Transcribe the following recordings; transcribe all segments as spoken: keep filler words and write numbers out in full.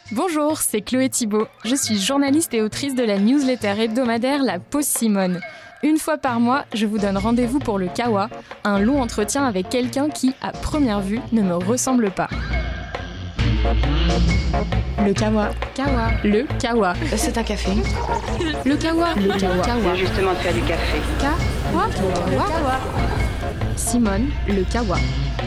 Bonjour, c'est Chloé Thibault. Je suis journaliste et autrice de la newsletter hebdomadaire La Pause Simone. Une fois par mois, je vous donne rendez-vous pour le Kawa, un long entretien avec quelqu'un qui, à première vue, ne me ressemble pas. Le Kawa. Kawa. Le Kawa. C'est un café. Le Kawa. Le Kawa. C'est justement de faire du café. Kawa. Le Kawa. Simone, le Kawa.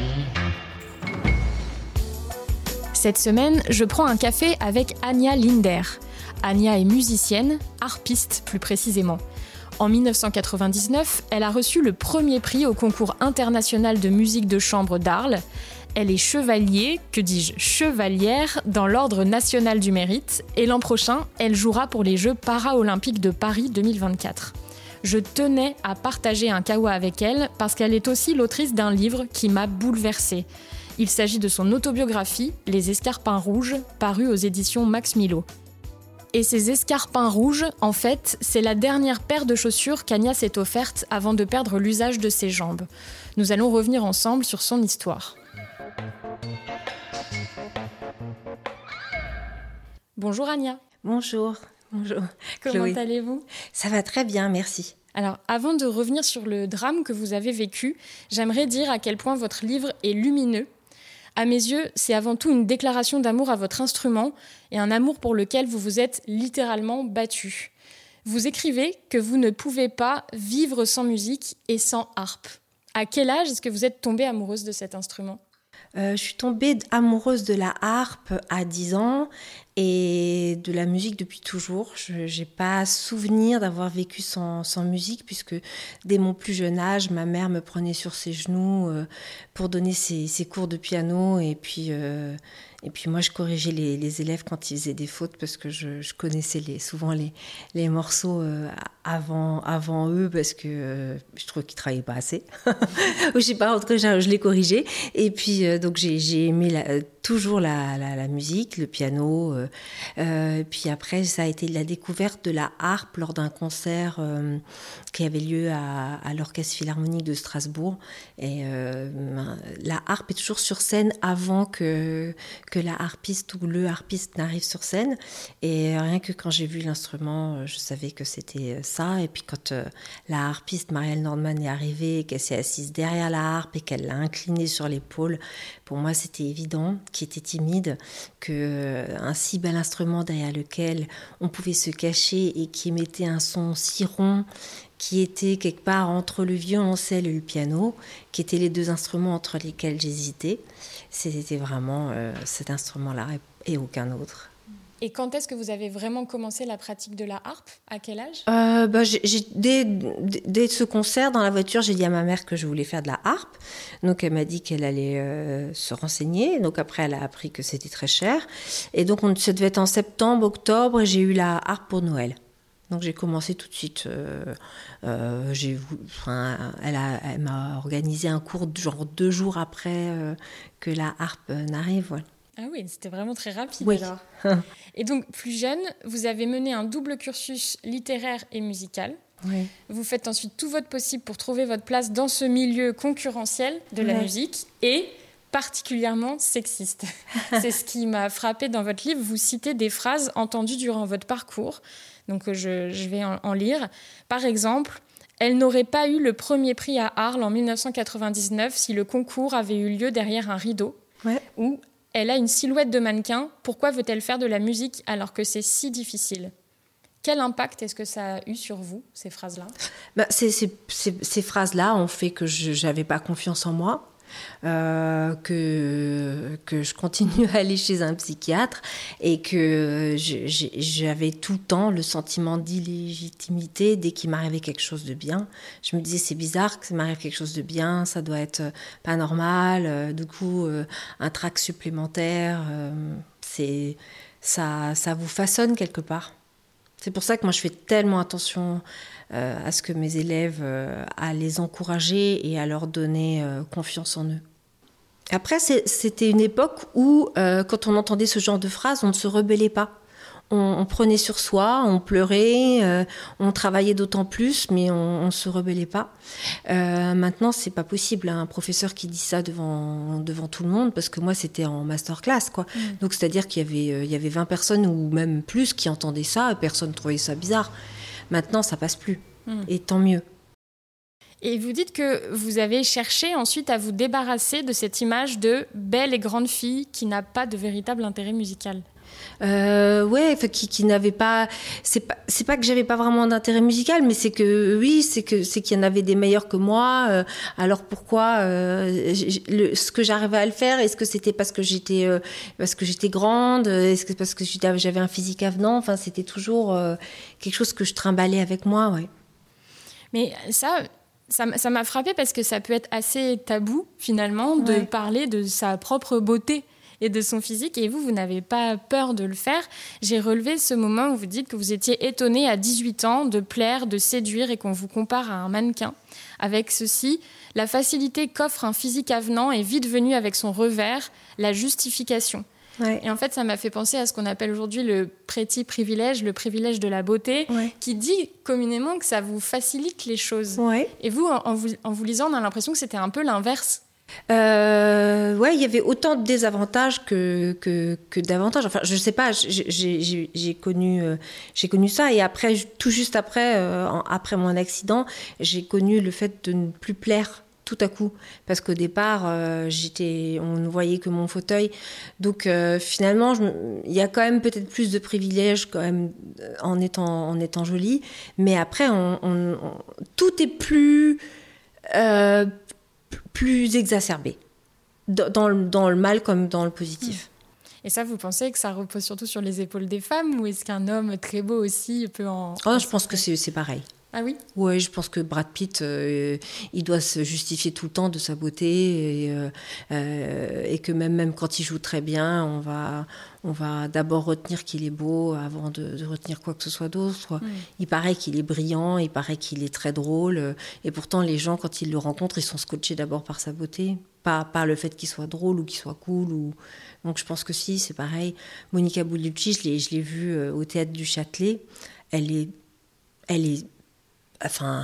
Cette semaine, je prends un café avec Anya Linder. Anya est musicienne, harpiste plus précisément. En dix-neuf cent quatre-vingt-dix-neuf, elle a reçu le premier prix au concours international de musique de chambre d'Arles. Elle est chevalier, que dis-je, chevalière, dans l'Ordre national du mérite. Et l'an prochain, elle jouera pour les Jeux para-olympiques de Paris deux mille vingt-quatre. Je tenais à partager un kawa avec elle parce qu'elle est aussi l'autrice d'un livre qui m'a bouleversée. Il s'agit de son autobiographie, Les Escarpins rouges, paru aux éditions Max Milo. Et ces escarpins rouges, en fait, c'est la dernière paire de chaussures qu'Anya s'est offerte avant de perdre l'usage de ses jambes. Nous allons revenir ensemble sur son histoire. Bonjour Anya. Bonjour. Bonjour. Comment Chloé. allez-vous ? Ça va très bien, merci. Alors, avant de revenir sur le drame que vous avez vécu, j'aimerais dire à quel point votre livre est lumineux. À mes yeux, c'est avant tout une déclaration d'amour à votre instrument et un amour pour lequel vous vous êtes littéralement battu. Vous écrivez que vous ne pouvez pas vivre sans musique et sans harpe. À quel âge est-ce que vous êtes tombée amoureuse de cet instrument ? Euh, je suis tombée amoureuse de la harpe à dix ans et de la musique depuis toujours. Je n'ai pas souvenir d'avoir vécu sans, sans musique puisque dès mon plus jeune âge, ma mère me prenait sur ses genoux euh, pour donner ses, ses cours de piano et puis, euh, et puis moi je corrigeais les, les élèves quand ils faisaient des fautes parce que je, je connaissais les, souvent les, les morceaux euh, avant, avant eux parce que euh, je trouvais qu'ils ne travaillaient pas assez. Je sais pas, en tout cas je, je les corrigeais et puis euh, donc j'ai, j'ai aimé la, euh, toujours la, la, la musique, le piano. Euh, euh, puis après, ça a été la découverte de la harpe lors d'un concert euh, qui avait lieu à, à l'Orchestre Philharmonique de Strasbourg. Et euh, la harpe est toujours sur scène avant que, que la harpiste ou le harpiste n'arrive sur scène. Et rien que quand j'ai vu l'instrument, je savais que c'était ça. Et puis quand euh, la harpiste Marielle Nordman est arrivée, qu'elle s'est assise derrière la harpe et qu'elle l'a inclinée sur l'épaule, pour moi c'était évident, qui était timide, qu'un si bel instrument derrière lequel on pouvait se cacher et qui émettait un son si rond, qui était quelque part entre le violoncelle et le piano, qui étaient les deux instruments entre lesquels j'hésitais. C'était vraiment euh, cet instrument-là et aucun autre. Et quand est-ce que vous avez vraiment commencé la pratique de la harpe ? À quel âge ? euh, bah, j'ai, j'ai, dès, dès ce concert, dans la voiture, j'ai dit à ma mère que je voulais faire de la harpe. Donc, elle m'a dit qu'elle allait euh, se renseigner. Donc, après, elle a appris que c'était très cher. Et donc, on, ça devait être en septembre, octobre, et j'ai eu la harpe pour Noël. Donc, j'ai commencé tout de suite. Euh, euh, j'ai, enfin, elle, a, elle m'a organisé un cours de, genre deux jours après euh, que la harpe n'arrive, voilà. Ah oui, c'était vraiment très rapide oui. alors. Et donc, plus jeune, vous avez mené un double cursus littéraire et musical. Oui. Vous faites ensuite tout votre possible pour trouver votre place dans ce milieu concurrentiel de la ouais. musique et particulièrement sexiste. C'est ce qui m'a frappée dans votre livre. Vous citez des phrases entendues durant votre parcours. Donc, je, je vais en, en lire. Par exemple, « Elle n'aurait pas eu le premier prix à Arles en dix-neuf cent quatre-vingt-dix-neuf si le concours avait eu lieu derrière un rideau. Ouais. » Ou « Elle a une silhouette de mannequin, pourquoi veut-elle faire de la musique alors que c'est si difficile ?» Quel impact est-ce que ça a eu sur vous, ces phrases-là ? bah, c'est, c'est, c'est, Ces phrases-là ont fait que je n'avais pas confiance en moi, euh, que, que je continue à aller chez un psychiatre et que je, j'avais tout le temps le sentiment d'illégitimité dès qu'il m'arrivait quelque chose de bien. Je me disais, c'est bizarre que ça m'arrive quelque chose de bien, ça doit être pas normal. Euh, du coup, euh, un trac supplémentaire, euh, c'est, ça, ça vous façonne quelque part. C'est pour ça que moi je fais tellement attention euh, à ce que mes élèves, euh, à les encourager et à leur donner euh, confiance en eux. Après, c'est, c'était une époque où, euh, quand on entendait ce genre de phrases, on ne se rebellait pas. on, on prenait sur soi, on pleurait, euh, on travaillait d'autant plus, mais on ne se rebellait pas. Euh, maintenant, c'est pas possible, hein, un professeur qui dit ça devant, devant tout le monde, parce que moi, c'était en masterclass, quoi. Mmh. Donc, c'est-à-dire qu'il y avait, euh, il y avait vingt personnes ou même plus qui entendaient ça, et personne ne trouvait ça bizarre. Maintenant, ça passe plus, mmh. et tant mieux. Et vous dites que vous avez cherché ensuite à vous débarrasser de cette image de belle et grande fille qui n'a pas de véritable intérêt musical. Euh, ouais, qui, qui n'avait pas. C'est pas, c'est pas que j'avais pas vraiment d'intérêt musical, mais c'est que oui, c'est que c'est qu'il y en avait des meilleurs que moi. Euh, alors pourquoi euh, le, ce que j'arrivais à le faire, est-ce que c'était parce que j'étais euh, parce que j'étais grande, est-ce que c'est parce que j'avais un physique avenant. Enfin, c'était toujours euh, quelque chose que je trimballais avec moi, ouais. Mais ça. Ça, ça m'a frappée parce que ça peut être assez tabou, finalement, de ouais. parler de sa propre beauté et de son physique. Et vous, vous n'avez pas peur de le faire. J'ai relevé ce moment où vous dites que vous étiez étonnée à dix-huit ans de plaire, de séduire et qu'on vous compare à un mannequin. Avec ceci, la facilité qu'offre un physique avenant est vite venue avec son revers, la justification. Ouais. Et en fait, ça m'a fait penser à ce qu'on appelle aujourd'hui le pretty privilège, le privilège de la beauté, ouais. qui dit communément que ça vous facilite les choses. Ouais. Et vous en, en vous, en vous lisant, on a l'impression que c'était un peu l'inverse. Euh, ouais, il y avait autant de désavantages que, que, que d'avantages. Enfin, je sais pas, j'ai, j'ai, j'ai, connu, euh, j'ai connu ça. Et après, tout juste après, euh, après mon accident, j'ai connu le fait de ne plus plaire tout à coup, parce qu'au départ, euh, j'étais, on ne voyait que mon fauteuil. Donc euh, finalement, il y a quand même peut-être plus de privilèges quand même en étant, en étant jolie. Mais après, on, on, on, tout est plus, euh, plus exacerbé, dans le, dans le mal comme dans le positif. Et ça, vous pensez que ça repose surtout sur les épaules des femmes, ou est-ce qu'un homme très beau aussi peut en... Oh, je pense que c'est, c'est pareil. Ah oui ? Ouais, je pense que Brad Pitt, euh, il doit se justifier tout le temps de sa beauté et, euh, euh, et que même, même quand il joue très bien, on va, on va d'abord retenir qu'il est beau avant de, de retenir quoi que ce soit d'autre. Mmh. Il paraît qu'il est brillant, il paraît qu'il est très drôle et pourtant les gens, quand ils le rencontrent, ils sont scotchés d'abord par sa beauté, pas par le fait qu'il soit drôle ou qu'il soit cool. Ou... Donc je pense que si, c'est pareil. Monica Bellucci, je l'ai, je l'ai vue euh, au Théâtre du Châtelet, elle est... Elle est enfin,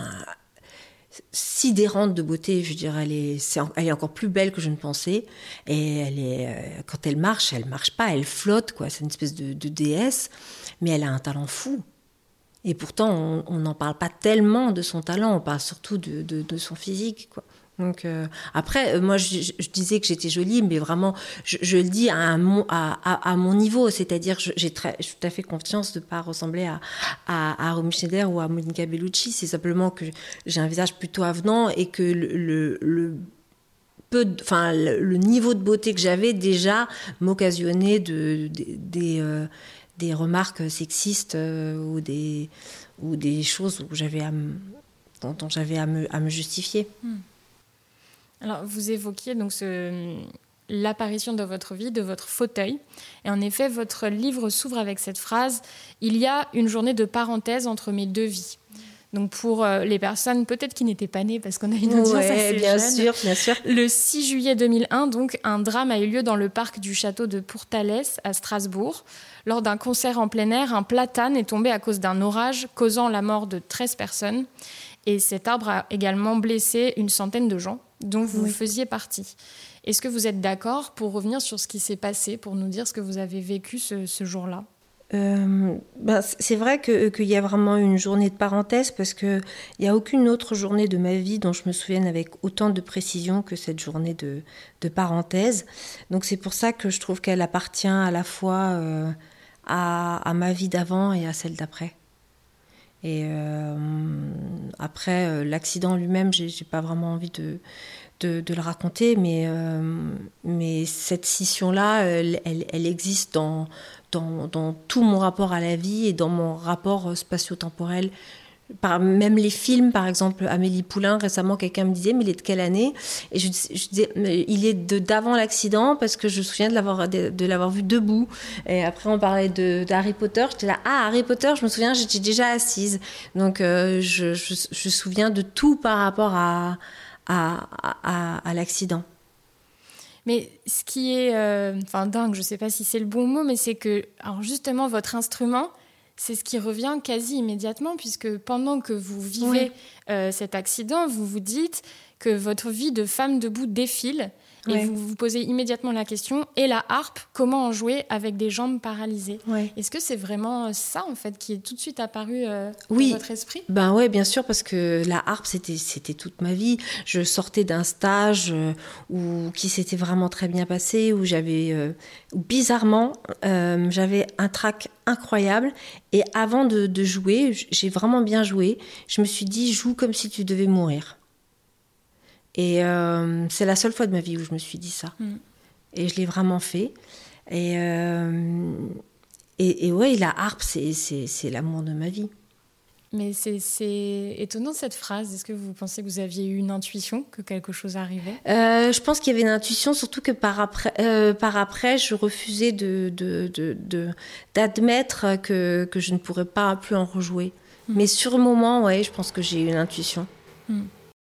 sidérante de beauté, je veux dire, elle est, c'est, elle est encore plus belle que je ne pensais, et elle est, euh, quand elle marche, elle marche pas, elle flotte, quoi, c'est une espèce de, de déesse, mais elle a un talent fou, et pourtant, on n'en parle pas tellement de son talent, on parle surtout de, de, de son physique, quoi. Donc euh, après, euh, moi je, je disais que j'étais jolie, mais vraiment, je, je le dis à, un, à, à, à mon niveau, c'est-à-dire je, j'ai, très, j'ai tout à fait confiance de ne pas ressembler à, à, à Romy Schneider ou à Monica Bellucci, c'est simplement que j'ai un visage plutôt avenant et que le, le, le, peu de, enfin, le, le niveau de beauté que j'avais déjà m'occasionnait de, de, de, des, euh, des remarques sexistes euh, ou, des, ou des choses où j'avais à me, dont, dont j'avais à me, à me justifier. Hmm. Alors, vous évoquiez donc ce, l'apparition de votre vie, de votre fauteuil. Et en effet, votre livre s'ouvre avec cette phrase « Il y a une journée de parenthèse entre mes deux vies ». Donc, pour les personnes peut-être qui n'étaient pas nées, parce qu'on a une audience ouais, assez bien jeune. sûr, bien sûr. Le six juillet deux mille un, donc, un drame a eu lieu dans le parc du château de Pourtalès, à Strasbourg. Lors d'un concert en plein air, un platane est tombé à cause d'un orage, causant la mort de treize personnes. Et cet arbre a également blessé une centaine de gens, dont vous oui. faisiez partie. Est-ce que vous êtes d'accord pour revenir sur ce qui s'est passé, pour nous dire ce que vous avez vécu ce, ce jour-là ? Euh, ben, c'est vrai que, qu'il y a vraiment une journée de parenthèse parce qu'il n'y a aucune autre journée de ma vie dont je me souvienne avec autant de précision que cette journée de, de parenthèse. Donc c'est pour ça que je trouve qu'elle appartient à la fois euh, à, à ma vie d'avant et à celle d'après. Et euh, après, euh, l'accident lui-même, j'ai, j'ai pas vraiment envie de, de, de le raconter, mais, euh, mais cette scission-là, elle, elle, elle existe dans, dans, dans tout mon rapport à la vie et dans mon rapport spatio-temporel. Par, même les films, par exemple, Amélie Poulain, récemment, quelqu'un me disait, mais il est de quelle année ? Et je, je disais, il est de, d'avant l'accident, parce que je me souviens de l'avoir, de, de l'avoir vu debout. Et après, on parlait de, d'Harry Potter. J'étais là, ah, Harry Potter, je me souviens, j'étais déjà assise. Donc, euh, je, je, je me souviens de tout par rapport à, à, à, à l'accident. Mais ce qui est euh, enfin, dingue, je ne sais pas si c'est le bon mot, mais c'est que alors justement, votre instrument, c'est ce qui revient quasi immédiatement, puisque pendant que vous vivez oui. euh, cet accident, vous vous dites que votre vie de femme debout défile. Et ouais. vous vous posez immédiatement la question, et la harpe, comment en jouer avec des jambes paralysées ? Ouais. Est-ce que c'est vraiment ça, en fait, qui est tout de suite apparu euh, oui. dans votre esprit ? Ben oui, bien sûr, parce que la harpe, c'était, c'était toute ma vie. Je sortais d'un stage euh, où, qui s'était vraiment très bien passé, où j'avais, euh, où bizarrement, euh, j'avais un trac incroyable. Et avant de, de jouer, j'ai vraiment bien joué. Je me suis dit, joue comme si tu devais mourir. Et euh, c'est la seule fois de ma vie où je me suis dit ça. Mm. Et je l'ai vraiment fait. Et, euh, et, et ouais, la harpe, c'est, c'est, c'est l'amour de ma vie. Mais c'est, c'est étonnant cette phrase. Est-ce que vous pensez que vous aviez eu une intuition, que quelque chose arrivait ? euh, Je pense qu'il y avait une intuition, surtout que par après, euh, par après je refusais de, de, de, de, d'admettre que, que je ne pourrais pas plus en rejouer. Mm. Mais sur le moment, ouais, je pense que j'ai eu une intuition. Mm.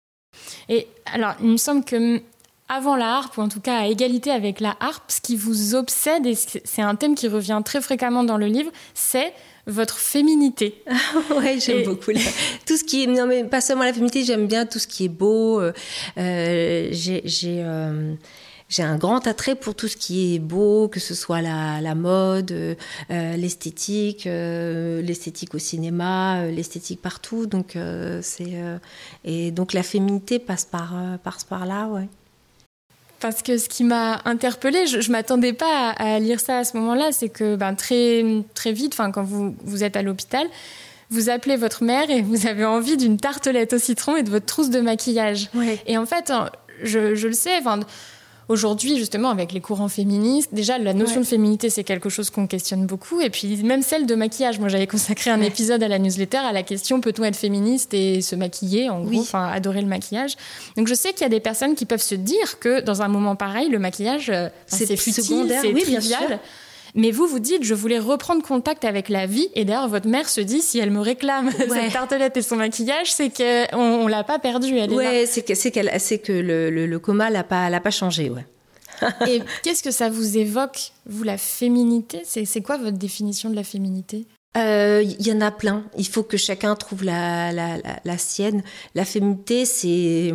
Et alors, il me semble que avant la harpe, ou en tout cas à égalité avec la harpe, ce qui vous obsède, et c'est un thème qui revient très fréquemment dans le livre, c'est votre féminité. Ouais, j'aime et... beaucoup. Là. Tout ce qui est, non mais pas seulement la féminité, j'aime bien tout ce qui est beau. Euh, j'ai, j'ai, euh, j'ai un grand attrait pour tout ce qui est beau, que ce soit la, la mode, euh, l'esthétique, euh, l'esthétique au cinéma, euh, l'esthétique partout. Donc euh, c'est euh, et donc la féminité passe par euh, passe par là, ouais. Parce que ce qui m'a interpellée, je, je m'attendais pas à, à lire ça à ce moment-là, c'est que ben, très très vite, enfin quand vous vous êtes à l'hôpital, vous appelez votre mère et vous avez envie d'une tartelette au citron et de votre trousse de maquillage. Ouais. Et en fait, je, je le sais, enfin. Aujourd'hui, justement, avec les courants féministes, déjà, la notion ouais. de féminité, c'est quelque chose qu'on questionne beaucoup. Et puis, même celle de maquillage. Moi, j'avais consacré un ouais. épisode à la newsletter à la question « Peut-on être féministe et se maquiller ?» En gros, enfin, oui. adorer le maquillage. Donc, je sais qu'il y a des personnes qui peuvent se dire que, dans un moment pareil, le maquillage, c'est, c'est futile, secondaire, c'est oui, trivial. Mais vous, vous dites, je voulais reprendre contact avec la vie. Et d'ailleurs, votre mère se dit, si elle me réclame ouais. cette tartelette et son maquillage, c'est qu'on ne l'a pas perdue. Elle est ouais, là. c'est que, c'est, qu'elle, c'est que le, le, le coma l'a pas, l'a pas changé, ouais. Et qu'est-ce que ça vous évoque, vous, la féminité ? C'est, c'est quoi votre définition de la féminité ? Il euh, y en a plein. Il faut que chacun trouve la, la, la, la sienne. La féminité, c'est,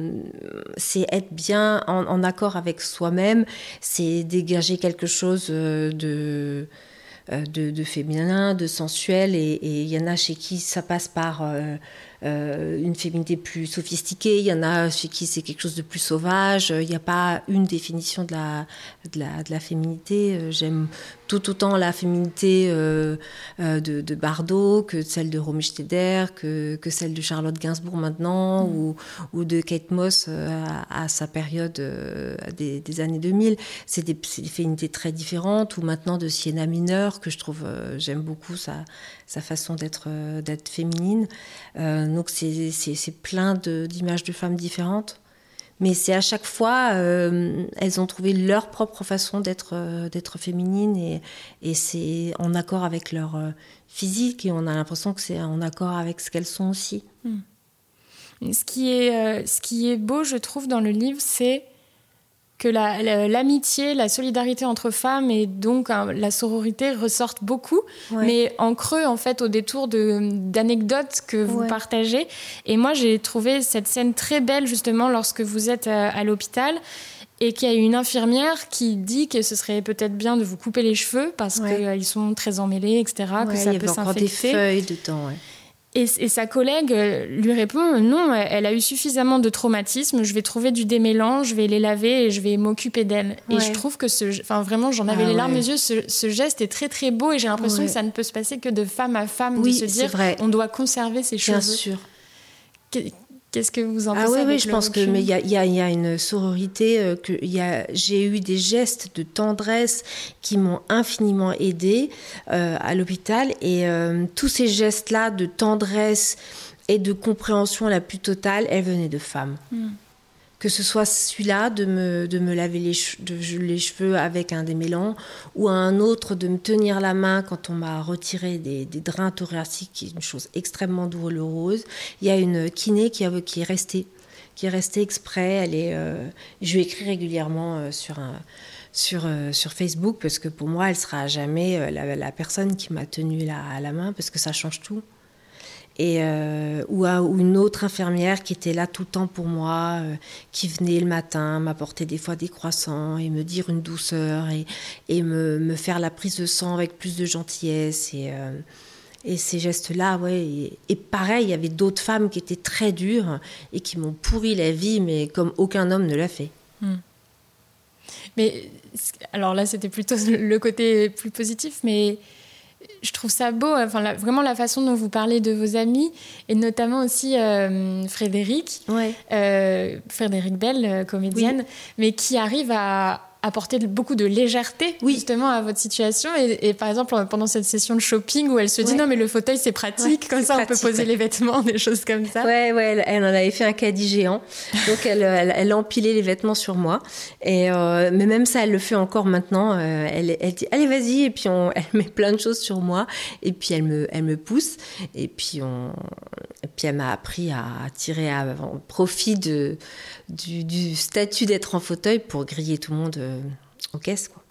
c'est être bien en, en accord avec soi-même. C'est dégager quelque chose de, de, de féminin, de sensuel. Et il y en a chez qui ça passe par euh, euh, une féminité plus sophistiquée. Il y en a chez qui c'est quelque chose de plus sauvage. Il n'y a pas une définition de la, de la, de la féminité. J'aime tout autant la féminité euh, euh, de, de Bardot que celle de Romy Schneider, que, que celle de Charlotte Gainsbourg maintenant, mmh. ou, ou de Kate Moss euh, à, à sa période euh, des, des années deux mille. C'est des, c'est des féminités très différentes, ou maintenant de Sienna Miner, que je trouve, euh, j'aime beaucoup sa, sa façon d'être, euh, d'être féminine. Euh, donc c'est, c'est, c'est plein de, d'images de femmes différentes. Mais c'est à chaque fois, euh, elles ont trouvé leur propre façon d'être, euh, d'être féminines et, et c'est en accord avec leur euh, physique et on a l'impression que c'est en accord avec ce qu'elles sont aussi. Mmh. Ce qui est, euh, ce qui est beau, je trouve, dans le livre, c'est que la, la, l'amitié, la solidarité entre femmes et donc hein, la sororité ressortent beaucoup, ouais. mais en creux, en fait, au détour de, d'anecdotes que vous ouais. partagez. Et moi, j'ai trouvé cette scène très belle, justement, lorsque vous êtes à, à l'hôpital et qu'il y a une infirmière qui dit que ce serait peut-être bien de vous couper les cheveux parce ouais. qu'ils euh, sont très emmêlés, et cetera, ouais, que ça peut s'infecter. Des feuilles de temps, ouais. Et, et sa collègue lui répond « Non, elle a eu suffisamment de traumatismes, je vais trouver du démêlant, je vais les laver et je vais m'occuper d'elle. Ouais. » Et je trouve que, ce, enfin, vraiment, j'en avais ah, les larmes aux yeux, ce, ce geste est très très beau et j'ai l'impression ouais. que ça ne peut se passer que de femme à femme, oui, de se dire « On doit conserver ses cheveux. » Bien sûr. Qu'est-ce que vous en pensez? Ah oui, oui, je pense que mais il y a, y, a, y a une sororité euh, que y a, j'ai eu des gestes de tendresse qui m'ont infiniment aidée euh, à l'hôpital et euh, tous ces gestes-là de tendresse et de compréhension la plus totale, elles venaient de femmes. Mm. Que ce soit celui-là de me, de me laver les, che- de, les cheveux avec un démêlant ou un autre de me tenir la main quand on m'a retiré des, des drains thoraciques, qui est une chose extrêmement douloureuse. Il y a une kiné qui, a, qui est restée, qui est restée exprès. Elle est, euh, je lui écris régulièrement euh, sur, un, sur, euh, sur Facebook parce que pour moi, elle sera jamais euh, la, la personne qui m'a tenue la, à la main parce que ça change tout. Et, euh, ou, à, ou une autre infirmière qui était là tout le temps pour moi, euh, qui venait le matin m'apporter des fois des croissants et me dire une douceur et, et me, me faire la prise de sang avec plus de gentillesse. Et, euh, et ces gestes-là, ouais. Et, et pareil, il y avait d'autres femmes qui étaient très dures et qui m'ont pourri la vie, mais comme aucun homme ne l'a fait. Mmh. Mais alors là, c'était plutôt le côté plus positif, mais je trouve ça beau, enfin, la, vraiment la façon dont vous parlez de vos amis, et notamment aussi euh, Frédéric, ouais. euh, Frédéric Bell, euh, comédienne, oui. mais qui arrive à apporter beaucoup de légèreté oui. justement à votre situation. Et, et par exemple, pendant cette session de shopping où elle se dit ouais. non, mais le fauteuil, c'est pratique, ouais, comme c'est ça, pratique, on peut poser ouais. les vêtements, des choses comme ça. Ouais, ouais, elle, elle en avait fait un caddie géant. Donc, elle, elle, elle a empilé les vêtements sur moi. Et, euh, mais même ça, elle le fait encore maintenant. Euh, elle, elle dit, allez, vas-y. Et puis, on, elle met plein de choses sur moi. Et puis, elle me, elle me pousse. Et puis, on, et puis elle m'a appris à tirer à, à profit de, du, du statut d'être en fauteuil pour griller tout le monde euh, aux caisses, quoi.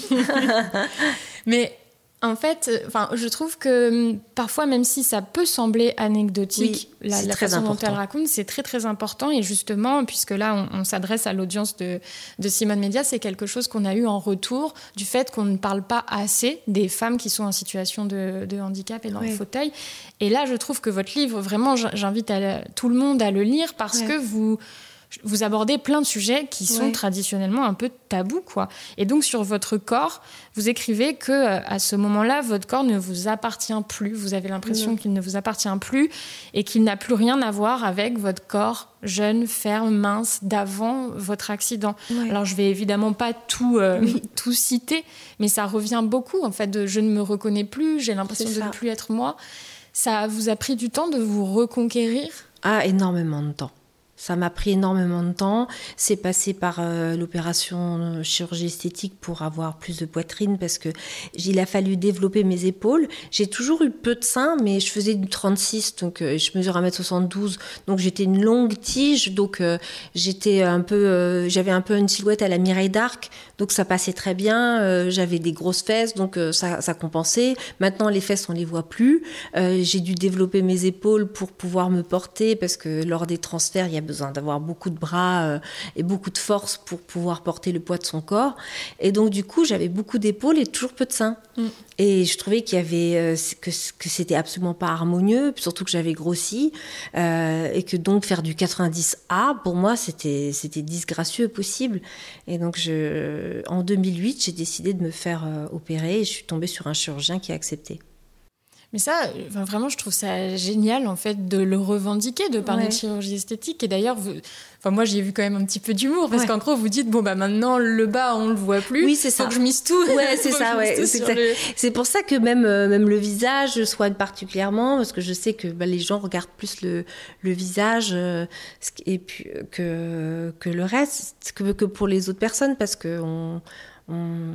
Mais en fait, enfin, je trouve que parfois, même si ça peut sembler anecdotique, oui, la, la façon important. dont elle raconte, c'est très très important. Et justement, puisque là, on, on s'adresse à l'audience de, de Simone Média, c'est quelque chose qu'on a eu en retour du fait qu'on ne parle pas assez des femmes qui sont en situation de, de handicap et dans oui. le fauteuil. Et là, je trouve que votre livre, vraiment, j'invite à, tout le monde à le lire parce ouais. que vous... vous abordez plein de sujets qui sont ouais. traditionnellement un peu tabous, quoi. Et donc, sur votre corps, vous écrivez que à ce moment-là, votre corps ne vous appartient plus. Vous avez l'impression non. qu'il ne vous appartient plus et qu'il n'a plus rien à voir avec votre corps jeune, ferme, mince, d'avant votre accident. Ouais. Alors, je vais évidemment pas tout, euh, oui. tout citer, mais ça revient beaucoup, en fait, de « je ne me reconnais plus, j'ai l'impression de ne plus être moi ». Ça vous a pris du temps de vous reconquérir ? Ah, énormément de temps. Ça m'a pris énormément de temps. C'est passé par euh, l'opération euh, chirurgie esthétique pour avoir plus de poitrine parce que il a fallu développer mes épaules. J'ai toujours eu peu de seins, mais je faisais du trente-six, donc euh, je mesure un mètre soixante-douze, donc j'étais une longue tige, donc euh, j'étais un peu, euh, j'avais un peu une silhouette à la Mireille d'Arc, donc ça passait très bien. Euh, j'avais des grosses fesses, donc euh, ça, ça compensait. Maintenant, les fesses, on les voit plus. Euh, j'ai dû développer mes épaules pour pouvoir me porter parce que lors des transferts, il y a besoin d'avoir beaucoup de bras euh, et beaucoup de force pour pouvoir porter le poids de son corps. Et donc, du coup, j'avais beaucoup d'épaules et toujours peu de seins. Mm. Et je trouvais qu'il y avait, euh, que, que c'était absolument pas harmonieux, surtout que j'avais grossi. Euh, et que donc, faire du quatre-vingt-dix A, pour moi, c'était, c'était disgracieux possible. Et donc, je, en deux mille huit, j'ai décidé de me faire euh, opérer et je suis tombée sur un chirurgien qui a accepté. Mais ça, enfin, vraiment, je trouve ça génial, en fait, de le revendiquer, de parler ouais. de chirurgie esthétique. Et d'ailleurs, vous... enfin, moi, j'y ai vu quand même un petit peu d'humour, parce ouais. qu'en gros, vous dites, bon, bah, maintenant, le bas, on le voit plus. Oui, c'est ça. Faut que je mise tout. Ouais, c'est ça, ouais. C'est, le... c'est pour ça que même, euh, même le visage, je soigne particulièrement, parce que je sais que bah, les gens regardent plus le, le visage euh, et puis, que, que le reste, que, que pour les autres personnes, parce que on, on...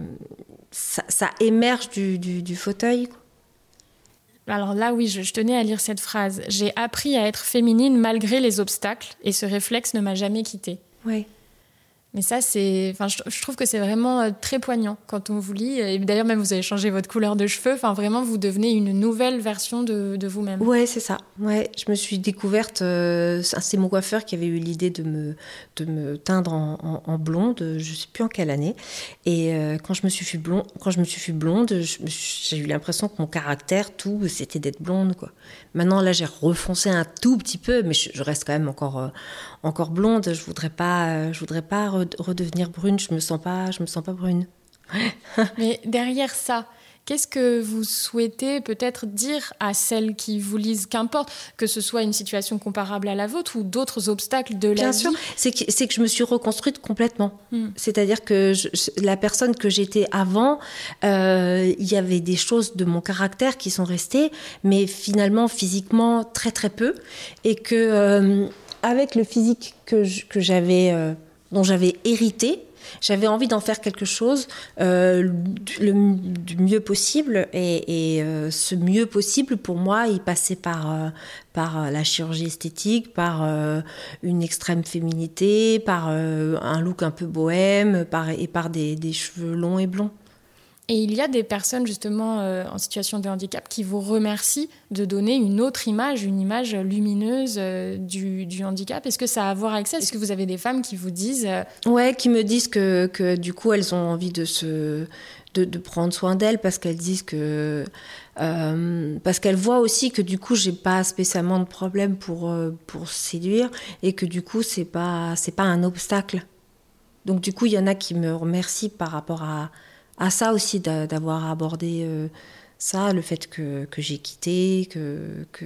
Ça, ça émerge du, du, du fauteuil, quoi. Alors là, oui, je, je tenais à lire cette phrase. « J'ai appris à être féminine malgré les obstacles et ce réflexe ne m'a jamais quittée. » Oui. Mais ça, c'est, enfin, je, je trouve que c'est vraiment très poignant quand on vous lit. Et d'ailleurs, même, vous avez changé votre couleur de cheveux. Enfin, vraiment, vous devenez une nouvelle version de, de vous-même. Ouais, c'est ça. Ouais, je me suis découverte... Euh, c'est mon coiffeur qui avait eu l'idée de me, de me teindre en, en, en blonde. Je ne sais plus en quelle année. Et euh, quand, je me suis fait blonde, quand je me suis fait blonde, je me suis, j'ai eu l'impression que mon caractère, tout, c'était d'être blonde, quoi. Maintenant, là, j'ai refoncé un tout petit peu, mais je, je reste quand même encore... Euh, encore blonde, je voudrais pas, je voudrais pas redevenir brune. Je me sens pas, je me sens pas brune. Mais derrière ça, qu'est-ce que vous souhaitez peut-être dire à celles qui vous lisent, qu'importe que ce soit une situation comparable à la vôtre ou d'autres obstacles de la Bien vie. sûr, c'est que, c'est que je me suis reconstruite complètement. Hmm. C'est-à-dire que je, la personne que j'étais avant, euh, il y avait des choses de mon caractère qui sont restées, mais finalement physiquement très très peu, et que euh, avec le physique que, je, que j'avais, euh, dont j'avais hérité, J'avais envie d'en faire quelque chose euh, le, du mieux possible. Et, et euh, ce mieux possible, pour moi, il passait par, euh, par la chirurgie esthétique, par euh, une extrême féminité, par euh, un look un peu bohème, par, et par des, des cheveux longs et blonds. Et il y a des personnes justement euh, en situation de handicap qui vous remercient de donner une autre image, une image lumineuse euh, du, du handicap. Est-ce que ça a à voir avec ça ? Est-ce que vous avez des femmes qui vous disent... Euh... Ouais, qui me disent que, que du coup, elles ont envie de, se, de, de prendre soin d'elles parce qu'elles disent que... Euh, parce qu'elles voient aussi que du coup, j'ai pas spécialement de problème pour, euh, pour séduire et que du coup, c'est pas, c'est pas un obstacle. Donc du coup, il y en a qui me remercient par rapport à... à ça aussi, d'avoir abordé euh, ça, le fait que, que j'ai quitté, que, que,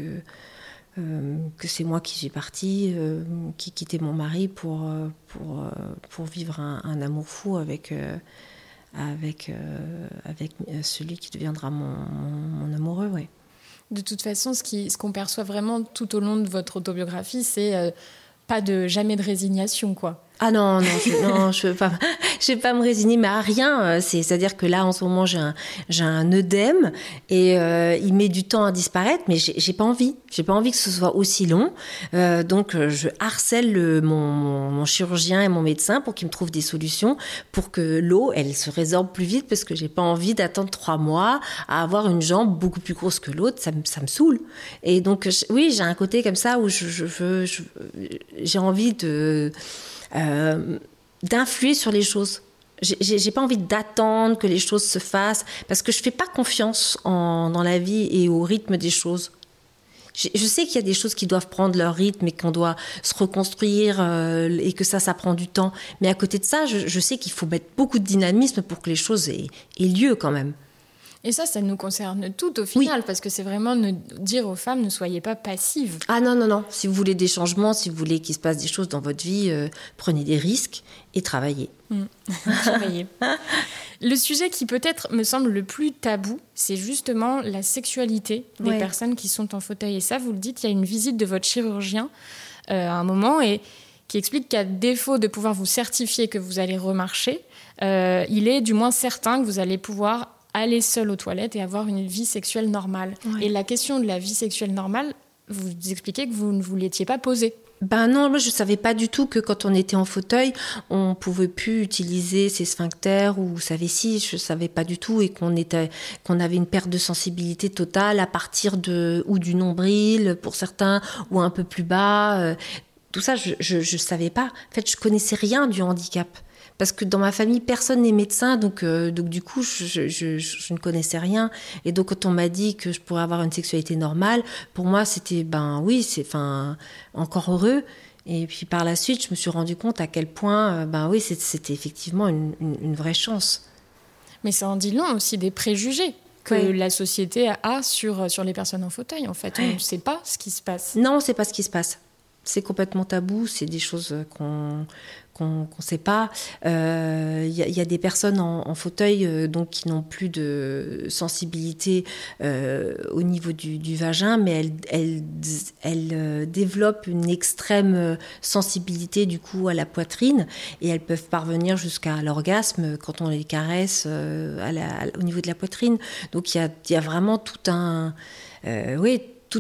euh, que c'est moi qui suis partie, euh, qui quittais mon mari pour, pour, pour vivre un, un amour fou avec, euh, avec, euh, avec celui qui deviendra mon, mon, mon amoureux. Ouais. De toute façon, ce, qui, ce qu'on perçoit vraiment tout au long de votre autobiographie, c'est euh, pas de, jamais de résignation, quoi. Ah non, non, je non, je veux pas, je vais pas me résigner, mais à rien. C'est, c'est-à-dire que là, en ce moment, j'ai un, j'ai un œdème et euh, il met du temps à disparaître, mais j'ai, j'ai pas envie. J'ai pas envie que ce soit aussi long. Euh, donc, je harcèle le, mon, mon, mon chirurgien et mon médecin pour qu'ils me trouvent des solutions pour que l'eau, elle se résorbe plus vite parce que j'ai pas envie d'attendre trois mois à avoir une jambe beaucoup plus grosse que l'autre. Ça me, ça me saoule. Et donc, je, oui, j'ai un côté comme ça où je, je veux, je, j'ai envie de Euh, d'influer sur les choses. J'ai, j'ai pas envie d'attendre que les choses se fassent parce que je fais pas confiance en, dans la vie et au rythme des choses. Je, je sais qu'il y a des choses qui doivent prendre leur rythme et qu'on doit se reconstruire euh, et que ça, ça prend du temps. Mais à côté de ça, je, je sais qu'il faut mettre beaucoup de dynamisme pour que les choses aient, aient lieu quand même. Et ça, ça nous concerne toutes au final, oui. Parce que c'est vraiment ne, dire aux femmes, ne soyez pas passives. Ah non, non, non. Si vous voulez des changements, si vous voulez qu'il se passe des choses dans votre vie, euh, prenez des risques et travaillez. Mmh. Travaillez. Le sujet qui peut-être me semble le plus tabou, c'est justement la sexualité des ouais. personnes qui sont en fauteuil. Et ça, vous le dites, il y a une visite de votre chirurgien euh, à un moment et qui explique qu'à défaut de pouvoir vous certifier que vous allez remarcher, euh, il est du moins certain que vous allez pouvoir aller seul aux toilettes et avoir une vie sexuelle normale. Ouais. Et la question de la vie sexuelle normale, vous expliquez que vous ne vous l'étiez pas posée. Ben non, moi je savais pas du tout que quand on était en fauteuil, on pouvait plus utiliser ses sphincters ou sa vessie. Je savais pas du tout et qu'on était, qu'on avait une perte de sensibilité totale à partir de ou du nombril pour certains ou un peu plus bas. Tout ça, je je, je savais pas. En fait, je connaissais rien du handicap. Parce que dans ma famille, personne n'est médecin, donc, euh, donc du coup, je, je, je, je ne connaissais rien. Et donc, quand on m'a dit que je pourrais avoir une sexualité normale, pour moi, c'était, ben oui, c'est enfin, encore heureux. Et puis, par la suite, je me suis rendu compte à quel point, euh, ben oui, c'était, c'était effectivement une, une, une vraie chance. Mais ça en dit long aussi des préjugés que oui. la société a sur, sur les personnes en fauteuil. En fait, on ne sait pas ce qui se passe. Non, on ne sait pas ce qui se passe. C'est complètement tabou, c'est des choses qu'on qu'on qu'on sait pas. Il euh, y, y a des personnes en, en fauteuil euh, donc qui n'ont plus de sensibilité euh, au niveau du, du vagin, mais elles, elles, elles euh, développent une extrême sensibilité du coup à la poitrine et elles peuvent parvenir jusqu'à l'orgasme quand on les caresse euh, à la, à, au niveau de la poitrine. Donc il y a, y a vraiment tout un... Euh, oui,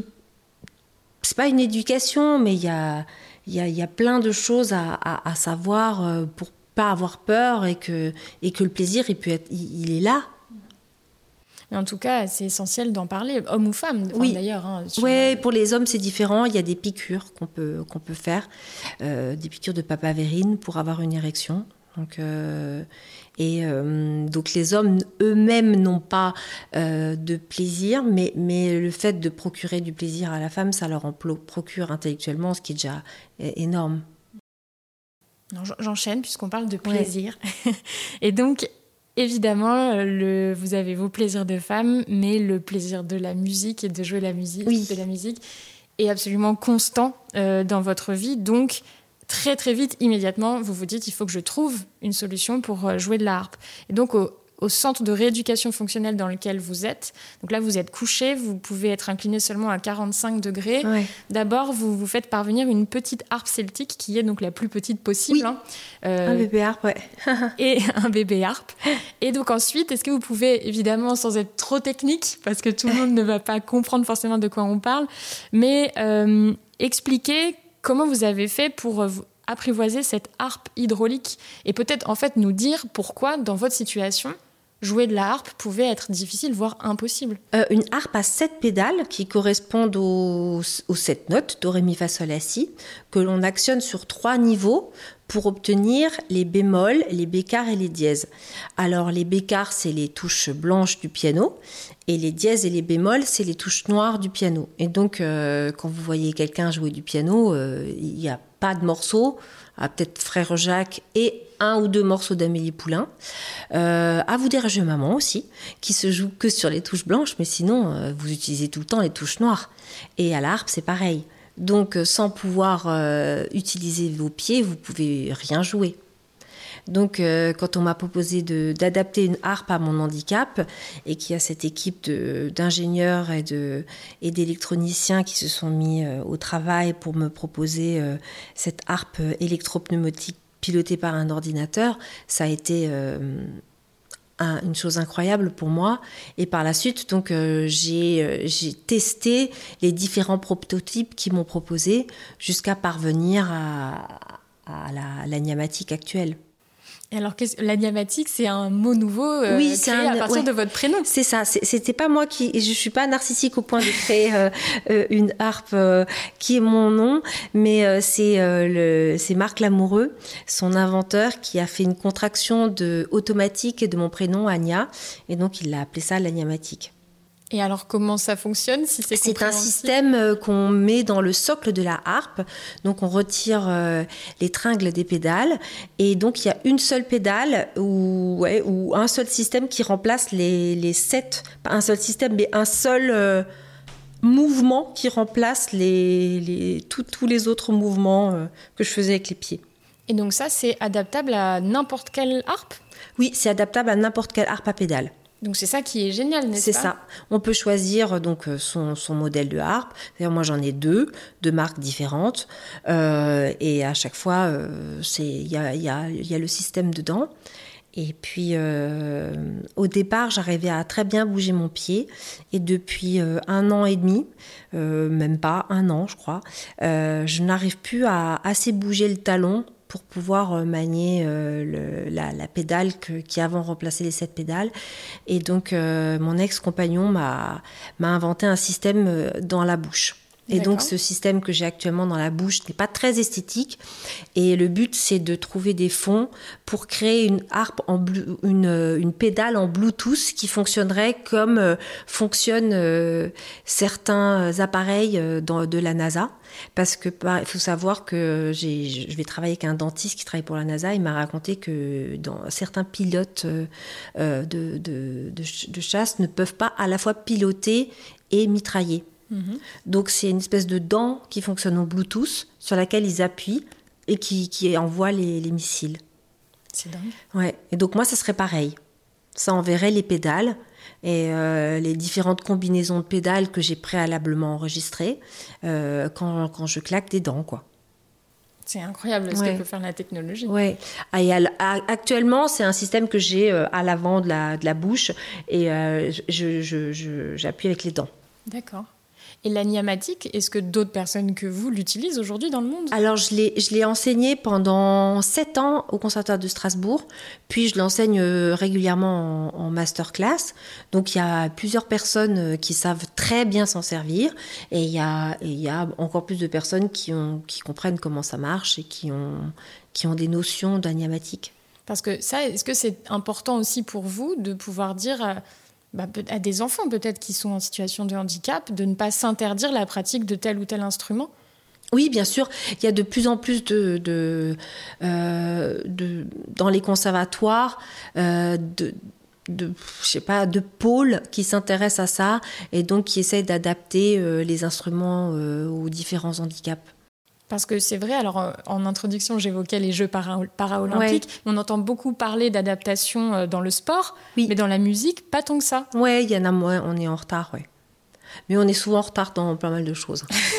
c'est pas une éducation, mais il y a, y, a, y a plein de choses à, à, à savoir pour pas avoir peur et que, et que le plaisir, il, peut être, il, il est là. Mais en tout cas, c'est essentiel d'en parler, homme ou femme, enfin, oui. d'ailleurs. Hein, sur... Oui, pour les hommes, c'est différent. Il y a des piqûres qu'on peut, qu'on peut faire, euh, des piqûres de papavérine pour avoir une érection. Donc, euh, et euh, donc les hommes eux-mêmes n'ont pas euh, de plaisir, mais, mais le fait de procurer du plaisir à la femme, ça leur en procure intellectuellement, ce qui est déjà énorme. Non, j'enchaîne puisqu'on parle de plaisir. Ouais. Et donc, évidemment, le, vous avez vos plaisirs de femme, mais le plaisir de la musique et de jouer la musique, oui. de la musique est absolument constant euh, dans votre vie. Donc, très très vite, immédiatement, vous vous dites il faut que je trouve une solution pour jouer de la harpe. Et donc au, au centre de rééducation fonctionnelle dans lequel vous êtes. Donc là, vous êtes couché, vous pouvez être incliné seulement à quarante-cinq degrés. Ouais. D'abord, vous vous faites parvenir une petite harpe celtique qui est donc la plus petite possible. Oui. Hein. Euh, Un bébé harpe, ouais. et un bébé harpe. Et donc ensuite, est-ce que vous pouvez, évidemment, sans être trop technique, parce que tout le monde ne va pas comprendre forcément de quoi on parle, mais euh, expliquer comment vous avez fait pour euh, apprivoiser cette harpe hydraulique et peut-être en fait nous dire pourquoi, dans votre situation, jouer de la harpe pouvait être difficile, voire impossible. Euh, une harpe à sept pédales qui correspondent aux, aux sept notes, do, ré, mi, fa, sol, la, si, que l'on actionne sur trois niveaux pour obtenir les bémols, les bécarres et les dièses. Alors les bécarres, c'est les touches blanches du piano, et les dièses et les bémols, c'est les touches noires du piano. Et donc, euh, quand vous voyez quelqu'un jouer du piano, euh, il n'y a pas de morceaux, ah, peut-être Frère Jacques et un ou deux morceaux d'Amélie Poulain. Euh, à vous dire, je maman aussi, qui se joue que sur les touches blanches, mais sinon, euh, vous utilisez tout le temps les touches noires. Et à la harpe, c'est pareil. Donc, sans pouvoir euh, utiliser vos pieds, vous pouvez rien jouer. Donc, euh, quand on m'a proposé de, d'adapter une harpe à mon handicap, et qu'il y a cette équipe de, d'ingénieurs et, de, et d'électroniciens qui se sont mis euh, au travail pour me proposer euh, cette harpe électropneumatique pilotée par un ordinateur, ça a été euh, un, une chose incroyable pour moi. Et par la suite, donc, euh, j'ai, euh, j'ai testé les différents prototypes qu'ils m'ont proposés jusqu'à parvenir à, à la, la Niamatic actuelle. Et alors, la Niamatic, c'est un mot nouveau euh, oui, créé c'est un, à partir ouais, de votre prénom. C'est ça. C'est, c'était pas moi qui... Je suis pas narcissique au point de créer euh, euh, une harpe euh, qui est mon nom, mais euh, c'est, euh, le, c'est Marc Lamoureux, son inventeur, qui a fait une contraction de automatique de mon prénom, Anya, et donc il l'a appelé ça la Niamatic. Et alors, comment ça fonctionne si c'est C'est un système qu'on met dans le socle de la harpe. Donc, on retire euh, les tringles des pédales. Et donc, il y a une seule pédale ou, ouais, ou un seul système qui remplace les, les sept... Pas un seul système, mais un seul euh, mouvement qui remplace les, les, tous les autres mouvements euh, que je faisais avec les pieds. Et donc ça, c'est adaptable à n'importe quelle harpe ? Oui, c'est adaptable à n'importe quelle harpe à pédale. Donc c'est ça qui est génial, n'est-ce c'est pas ? C'est ça. On peut choisir donc son, son modèle de harpe. D'ailleurs, moi j'en ai deux, deux marques différentes, euh, et à chaque fois, euh, c'est il y a, y a, y a le système dedans. Et puis, euh, au départ, j'arrivais à très bien bouger mon pied. Et depuis euh, un an et demi, euh, même pas un an, je crois, euh, je n'arrive plus à assez bouger le talon pour pouvoir manier euh, le, la, la pédale que, qui avant remplaçait les sept pédales. Et donc, euh, mon ex-compagnon m'a, m'a inventé un système dans la bouche. Et D'accord. donc, ce système que j'ai actuellement dans la bouche n'est pas très esthétique. Et le but, c'est de trouver des fonds pour créer une harpe, en blu- une, une pédale en Bluetooth qui fonctionnerait comme euh, fonctionnent euh, certains appareils euh, dans, de la NASA. Parce que bah, il faut savoir que j'ai, je vais travailler avec un dentiste qui travaille pour la NASA. Il m'a raconté que dans, certains pilotes euh, de, de, de, de chasse ne peuvent pas à la fois piloter et mitrailler. Mmh. Donc c'est une espèce de dent qui fonctionne en Bluetooth sur laquelle ils appuient et qui, qui envoie les, les missiles. C'est dingue. Ouais. Et donc moi ça serait pareil. Ça enverrait les pédales et euh, les différentes combinaisons de pédales que j'ai préalablement enregistrées euh, quand, quand je claque des dents, quoi. C'est incroyable ce ouais. que peut faire la technologie. Ouais. Et à, à, actuellement, c'est un système que j'ai euh, à l'avant de la, de la bouche et euh, je, je, je, j'appuie avec les dents. D'accord. Et la Niamatic, est-ce que d'autres personnes que vous l'utilisent aujourd'hui dans le monde ? Alors, je l'ai, je l'ai enseigné pendant sept ans au Conservatoire de Strasbourg, puis je l'enseigne régulièrement en, en masterclass. Donc, il y a plusieurs personnes qui savent très bien s'en servir et il y a, et il y a encore plus de personnes qui, ont, qui comprennent comment ça marche et qui ont, qui ont des notions de la Niamatic. Parce que ça, est-ce que c'est important aussi pour vous de pouvoir dire... Bah, à des enfants peut-être qui sont en situation de handicap, de ne pas s'interdire la pratique de tel ou tel instrument ? Oui, bien sûr. Il y a de plus en plus de, de, euh, de dans les conservatoires euh, de, de, je sais pas, de pôles qui s'intéressent à ça et donc qui essayent d'adapter euh, les instruments euh, aux différents handicaps. Parce que c'est vrai, alors en introduction, j'évoquais les Jeux para- paralympiques. Ouais. On entend beaucoup parler d'adaptation dans le sport, oui. mais dans la musique, pas tant que ça. Oui, il y en a moins, on est en retard, oui. Mais on est souvent en retard dans pas mal de choses.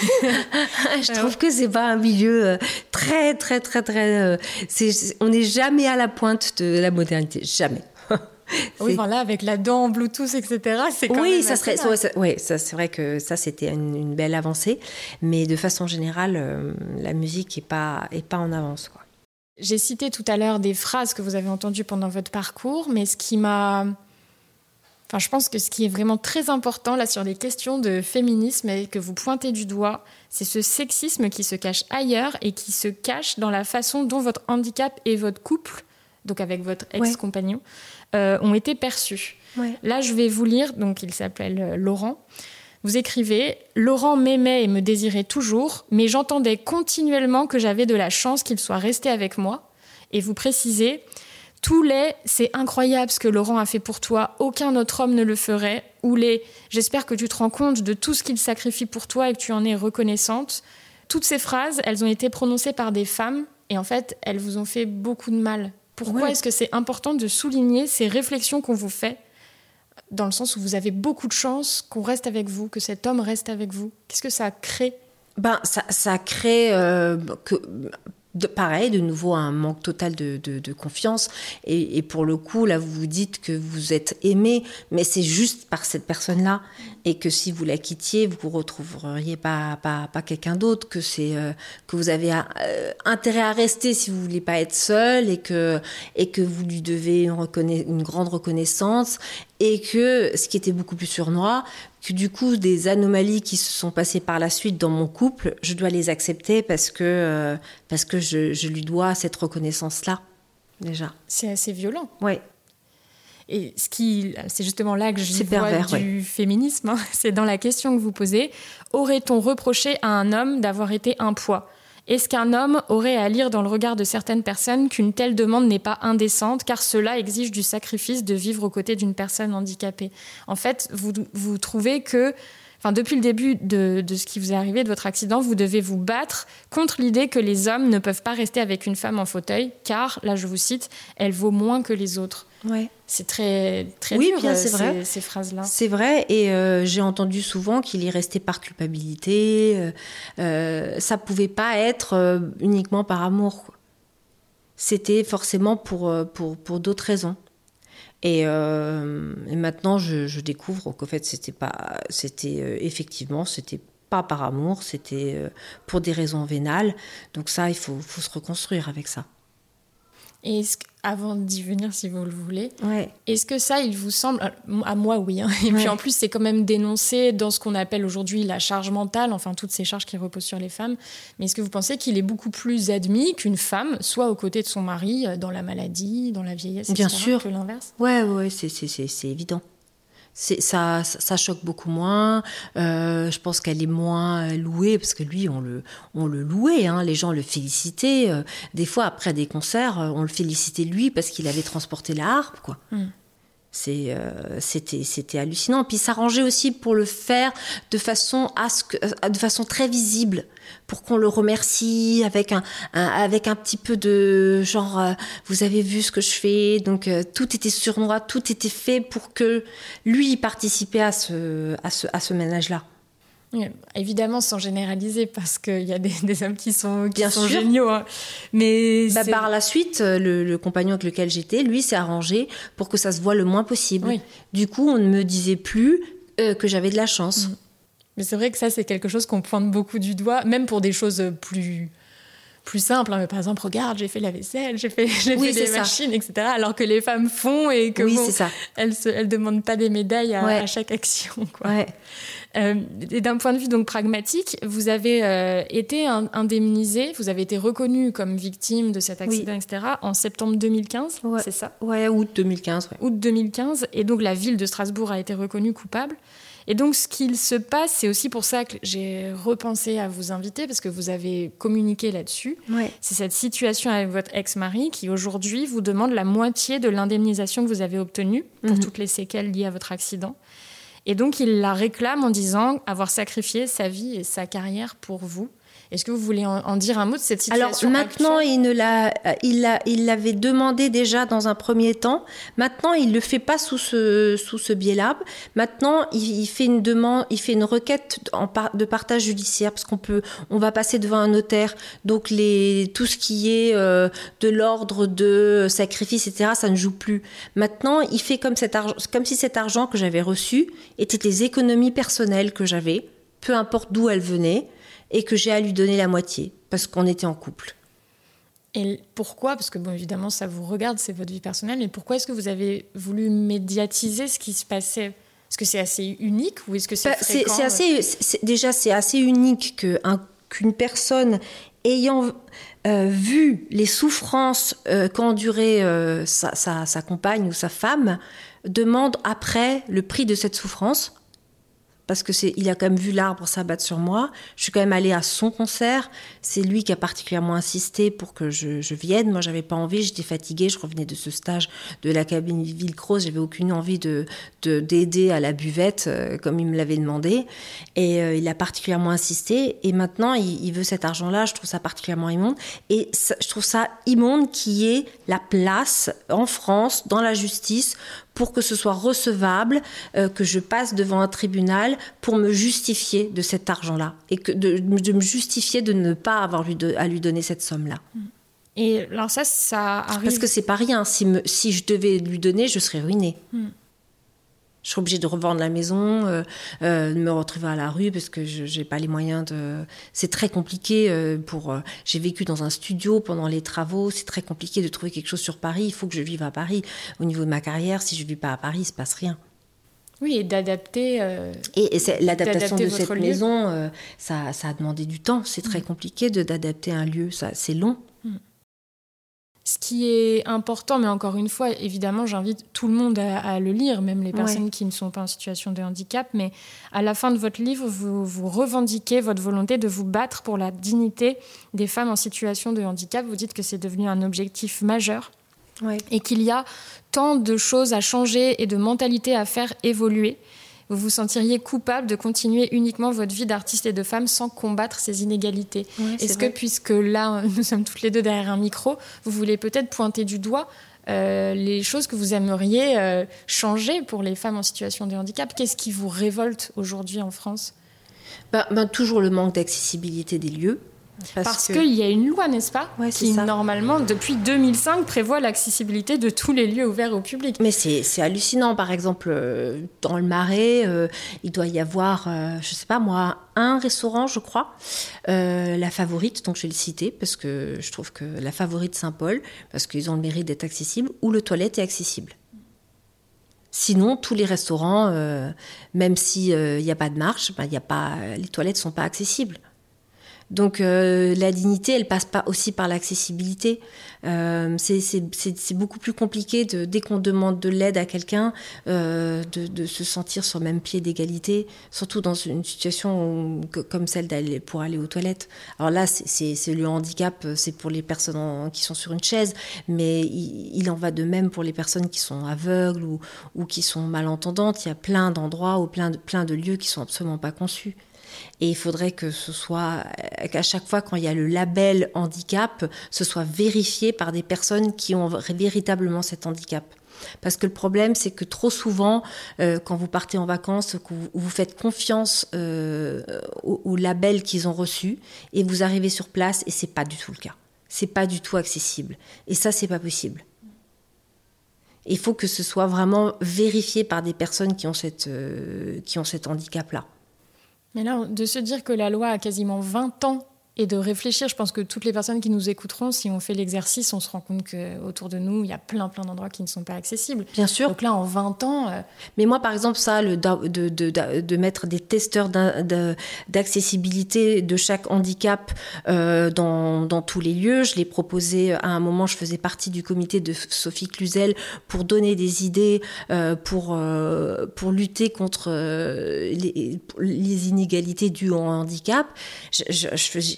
Je trouve ouais. que c'est pas un milieu très, très, très, très... C'est, c'est, on n'est jamais à la pointe de la modernité, jamais. Oui, voilà, avec la dent en Bluetooth, et cetera, c'est quand oui, même ça serait, ouais, ça, ouais, ça, c'est vrai que ça, c'était une, une belle avancée. Mais de façon générale, euh, la musique n'est pas, est pas en avance, quoi. J'ai cité tout à l'heure des phrases que vous avez entendues pendant votre parcours, mais ce qui m'a... Enfin, je pense que ce qui est vraiment très important, là, sur les questions de féminisme et que vous pointez du doigt, c'est ce sexisme qui se cache ailleurs et qui se cache dans la façon dont votre handicap et votre couple, donc avec votre ex-compagnon, ouais. euh, ont été perçus. Ouais. Là, je vais vous lire, donc il s'appelle euh, Laurent. Vous écrivez « Laurent m'aimait et me désirait toujours, mais j'entendais continuellement que j'avais de la chance qu'il soit resté avec moi. » Et vous précisez « Tous les « c'est incroyable ce que Laurent a fait pour toi, aucun autre homme ne le ferait » ou les « J'espère que tu te rends compte de tout ce qu'il sacrifie pour toi et que tu en es reconnaissante ». Toutes ces phrases, elles ont été prononcées par des femmes et en fait, elles vous ont fait beaucoup de mal. Pourquoi ouais. est-ce que c'est important de souligner ces réflexions qu'on vous fait, dans le sens où vous avez beaucoup de chance qu'on reste avec vous, que cet homme reste avec vous? Qu'est-ce que ça crée? Ben, ça, ça crée euh, que... De, pareil, de nouveau, un manque total de, de, de confiance. Et, et pour le coup, là, vous vous dites que vous êtes aimé, mais c'est juste par cette personne-là. Et que si vous la quittiez, vous ne retrouveriez pas, pas, pas quelqu'un d'autre. Que, c'est, euh, que vous avez euh, intérêt à rester si vous ne voulez pas être seul. Et que, et que vous lui devez une, reconna- une grande reconnaissance. Et que, ce qui était beaucoup plus sournois, que du coup, des anomalies qui se sont passées par la suite dans mon couple, je dois les accepter parce que, euh, parce que je, je lui dois cette reconnaissance-là, déjà. C'est assez violent. Oui. Et ce qui, c'est justement là que je c'est vois pervers, du ouais. féminisme. Hein. C'est dans la question que vous posez. Aurait-on reproché à un homme d'avoir été un poids ? Est-ce qu'un homme aurait à lire dans le regard de certaines personnes qu'une telle demande n'est pas indécente, car cela exige du sacrifice de vivre aux côtés d'une personne handicapée ? En fait, vous, vous trouvez que, enfin, depuis le début de, de ce qui vous est arrivé, de votre accident, vous devez vous battre contre l'idée que les hommes ne peuvent pas rester avec une femme en fauteuil, car, là je vous cite, elle vaut moins que les autres. Ouais. C'est très, très oui, dur, bien, c'est ces, vrai. ces phrases-là. C'est vrai, et euh, j'ai entendu souvent qu'il y restait par culpabilité. Euh, euh, ça pouvait pas être euh, uniquement par amour, quoi. C'était forcément pour, pour, pour d'autres raisons. Et, euh, et maintenant, je, je découvre qu'en fait, c'était pas, c'était euh, effectivement, c'était pas par amour, c'était euh, pour des raisons vénales. Donc ça, il faut, faut se reconstruire avec ça. Et est-ce que, avant d'y venir, si vous le voulez, ouais. est-ce que ça, il vous semble... À moi, oui. Hein. Et ouais. puis en plus, c'est quand même dénoncé dans ce qu'on appelle aujourd'hui la charge mentale, enfin toutes ces charges qui reposent sur les femmes. Mais est-ce que vous pensez qu'il est beaucoup plus admis qu'une femme soit aux côtés de son mari dans la maladie, dans la vieillesse, Bien et cetera, sûr. que l'inverse ? Ouais, ouais, c'est, c'est, c'est, c'est évident. C'est, ça, ça choque beaucoup moins. Euh, je pense qu'elle est moins louée parce que lui, on le, on le louait. Hein, les gens le félicitaient. Euh, des fois, après des concerts, on le félicitait lui parce qu'il avait transporté la harpe, quoi. Mm. C'est, euh, c'était, c'était hallucinant. Puis s'arranger aussi pour le faire de façon à ce que, de façon très visible, pour qu'on le remercie avec un, un avec un petit peu de genre, euh, vous avez vu ce que je fais. Donc euh, tout était sournois, tout était fait pour que lui participait à ce, à ce, à ce ménage-là. Oui, évidemment, sans généraliser, parce qu'il y a des, des hommes qui sont, qui Bien sont sûr. géniaux. Hein. Mais bah, par la suite, le, le compagnon avec lequel j'étais, lui, s'est arrangé pour que ça se voit le moins possible. Oui. Du coup, on ne me disait plus euh, que j'avais de la chance. Mmh. Mais c'est vrai que ça, c'est quelque chose qu'on pointe beaucoup du doigt, même pour des choses plus... plus simple, hein, mais par exemple, regarde, j'ai fait la vaisselle, j'ai fait, j'ai oui, fait des machines, et cetera. Alors que les femmes font et que oui, bon, c'est ça. elles ne elles demandent pas des médailles à, ouais. à chaque action, quoi. Ouais. Euh, et d'un point de vue donc pragmatique, vous avez euh, été indemnisé, vous avez été reconnu comme victime de cet accident, oui. et cetera en septembre deux mille quinze, ouais. c'est ça ? Ouais, août deux mille quinze. Ouais. Août deux mille quinze, et donc la ville de Strasbourg a été reconnue coupable. Et donc, ce qu'il se passe, c'est aussi pour ça que j'ai repensé à vous inviter, parce que vous avez communiqué là-dessus. Ouais. C'est cette situation avec votre ex-mari qui, aujourd'hui, vous demande la moitié de l'indemnisation que vous avez obtenue pour mmh. toutes les séquelles liées à votre accident. Et donc, il la réclame en disant avoir sacrifié sa vie et sa carrière pour vous. Est-ce que vous voulez en, en dire un mot de cette situation? Alors maintenant, actuelle? il ne l'a, il l'a, il l'avait demandé déjà dans un premier temps. Maintenant, il le fait pas sous ce sous ce biais-là. Maintenant, il, il fait une demande, il fait une requête en par, de partage judiciaire parce qu'on peut, on va passer devant un notaire. Donc les tout ce qui est euh, de l'ordre de sacrifice, et cetera, ça ne joue plus. Maintenant, il fait comme cet argent, comme si cet argent que j'avais reçu était les économies personnelles que j'avais, peu importe d'où elles venaient, et que j'ai à lui donner la moitié, parce qu'on était en couple. Et pourquoi? Parce que, bon, évidemment, ça vous regarde, c'est votre vie personnelle, mais pourquoi est-ce que vous avez voulu médiatiser ce qui se passait? Est-ce que c'est assez unique ou est-ce que c'est bah, fréquent? c'est, c'est assez, c'est, déjà, c'est assez unique que, un, qu'une personne ayant euh, vu les souffrances euh, qu'endurait euh, sa, sa, sa compagne ou sa femme demande après le prix de cette souffrance. Parce que c'est, il a quand même vu l'arbre s'abattre sur moi. Je suis quand même allée à son concert. C'est lui qui a particulièrement insisté pour que je, je vienne. Moi, j'avais pas envie. J'étais fatiguée. Je revenais de ce stage de l'Académie Ville-Croze. J'avais aucune envie de, de d'aider à la buvette euh, comme il me l'avait demandé. Et euh, il a particulièrement insisté. Et maintenant, il, il veut cet argent-là. Je trouve ça particulièrement immonde. Et ça, je trouve ça immonde qu'il y ait la place en France, dans la justice, pour que ce soit recevable, euh, que je passe devant un tribunal pour me justifier de cet argent-là et que de, de me justifier de ne pas avoir lui de, à lui donner cette somme-là. Et alors ça, ça arrive... Parce que c'est pas rien. Si, me, si je devais lui donner, je serais ruinée. Mm. Je serais obligée de revendre la maison, euh, euh, de me retrouver à la rue parce que je j'ai pas les moyens de... C'est très compliqué euh, pour... Euh, j'ai vécu dans un studio pendant les travaux. C'est très compliqué de trouver quelque chose sur Paris. Il faut que je vive à Paris. Au niveau de ma carrière, si je vis pas à Paris, il se passe rien. Oui, et d'adapter... Euh, et et c'est, l'adaptation d'adapter de cette lieu. maison, euh, ça, ça a demandé du temps. C'est très mmh. compliqué de, d'adapter un lieu. Ça, c'est long. Mmh. Ce qui est important, mais encore une fois, évidemment, j'invite tout le monde à, à le lire, même les personnes ouais. qui ne sont pas en situation de handicap. Mais à la fin de votre livre, vous, vous revendiquez votre volonté de vous battre pour la dignité des femmes en situation de handicap. Vous dites que c'est devenu un objectif majeur ouais. et qu'il y a tant de choses à changer et de mentalités à faire évoluer. Vous vous sentiriez coupable de continuer uniquement votre vie d'artiste et de femme sans combattre ces inégalités. Oui, Est-ce que, puisque là, nous sommes toutes les deux derrière un micro, vous voulez peut-être pointer du doigt euh, les choses que vous aimeriez euh, changer pour les femmes en situation de handicap? Qu'est-ce qui vous révolte aujourd'hui en France? ben, ben, Toujours le manque d'accessibilité des lieux. Parce, Parce que... qu'il y a une loi, n'est-ce pas, ouais, qui, ça. normalement, depuis deux mille cinq, prévoit l'accessibilité de tous les lieux ouverts au public. Mais c'est, c'est hallucinant. Par exemple, euh, dans le Marais, euh, il doit y avoir, euh, je ne sais pas moi, un restaurant, je crois, euh, La Favorite, donc je vais le citer, parce que je trouve que La Favorite Saint-Paul, parce qu'ils ont le mérite d'être accessibles, où le toilette est accessible. Sinon, tous les restaurants, euh, même s'il n'y euh, a pas de marche, ben, y a pas, les toilettes ne sont pas accessibles. Donc euh, la dignité, elle passe pas aussi par l'accessibilité. Euh, c'est, c'est, c'est, c'est beaucoup plus compliqué de, dès qu'on demande de l'aide à quelqu'un, euh, de, de se sentir sur le même pied d'égalité, surtout dans une situation où, comme celle d'aller pour aller aux toilettes. Alors là, c'est, c'est, c'est le handicap, c'est pour les personnes en, qui sont sur une chaise, mais il, il en va de même pour les personnes qui sont aveugles ou, ou qui sont malentendantes. Il y a plein d'endroits ou plein de, plein de lieux qui sont absolument pas conçus. Et il faudrait que ce soit, qu'à chaque fois quand il y a le label handicap, ce soit vérifié par des personnes qui ont véritablement cet handicap. Parce que le problème, c'est que trop souvent, euh, quand vous partez en vacances, que vous, vous faites confiance euh, au, au label qu'ils ont reçu, et vous arrivez sur place et c'est pas du tout le cas. C'est pas du tout accessible. Et ça, c'est pas possible. Il faut que ce soit vraiment vérifié par des personnes qui ont cette, euh, qui ont cet handicap-là. Mais là, de se dire que la loi a quasiment vingt ans et de réfléchir, je pense que toutes les personnes qui nous écouteront, si on fait l'exercice, on se rend compte qu'autour de nous, il y a plein, plein d'endroits qui ne sont pas accessibles. Bien sûr. Donc là, en vingt ans... Euh... Mais moi, par exemple, ça, le, de, de, de, de mettre des testeurs de, d'accessibilité de chaque handicap euh, dans, dans tous les lieux, je l'ai proposé à un moment, je faisais partie du comité de Sophie Cluzel pour donner des idées, euh, pour, euh, pour lutter contre euh, les, les inégalités dues au handicap. Je, je, je,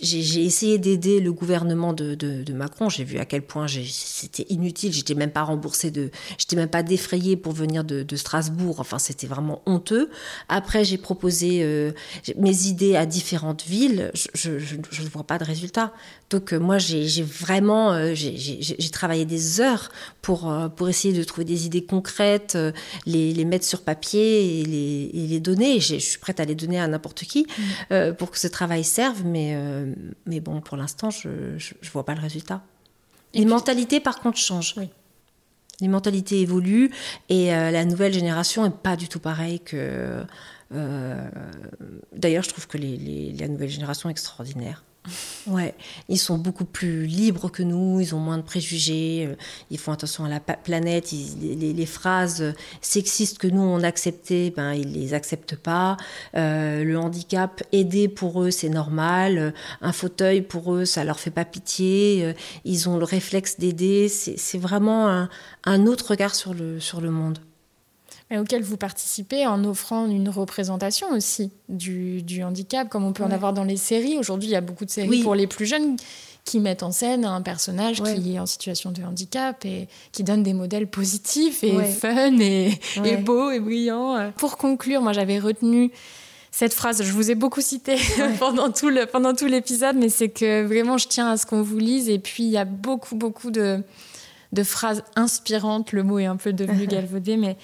j'ai, j'ai essayé d'aider le gouvernement de, de, de Macron. J'ai vu à quel point j'ai, c'était inutile. J'étais même pas remboursée de, j'étais même pas défrayée pour venir de, de Strasbourg. Enfin, c'était vraiment honteux. Après, j'ai proposé euh, mes idées à différentes villes. Je, je, je ne vois pas de résultat. Donc, euh, moi, j'ai, j'ai vraiment, euh, j'ai, j'ai, j'ai travaillé des heures pour euh, pour essayer de trouver des idées concrètes, euh, les, les mettre sur papier et les, et les donner. Je suis prête à les donner à n'importe qui mmh. euh, pour que ce travail serve, mais, euh, mais bon, pour l'instant, je ne vois pas le résultat. Et les puis... mentalités, par contre, changent. Oui. Les mentalités évoluent et euh, la nouvelle génération n'est pas du tout pareille que... Euh, d'ailleurs, je trouve que les, les, la nouvelle génération est extraordinaire. Ouais, ils sont beaucoup plus libres que nous, ils ont moins de préjugés, ils font attention à la planète, ils, les, les phrases sexistes que nous on acceptait, ben ils les acceptent pas. Euh, le handicap, aider pour eux c'est normal, un fauteuil pour eux ça leur fait pas pitié, ils ont le réflexe d'aider, c'est, c'est vraiment un, un autre regard sur le, sur le monde. Mais auquel vous participez en offrant une représentation aussi du, du handicap, comme on peut ouais. en avoir dans les séries. Aujourd'hui, il y a beaucoup de séries oui. pour les plus jeunes qui mettent en scène un personnage ouais. qui est en situation de handicap et qui donne des modèles positifs et ouais. fun et, ouais. et beaux et brillants. Pour conclure, moi, j'avais retenu cette phrase, je vous ai beaucoup citée ouais. pendant, tout le, pendant tout l'épisode, mais c'est que vraiment, je tiens à ce qu'on vous lise. Et puis, il y a beaucoup, beaucoup de, de phrases inspirantes. Le mot est un peu devenu galvaudé, mais...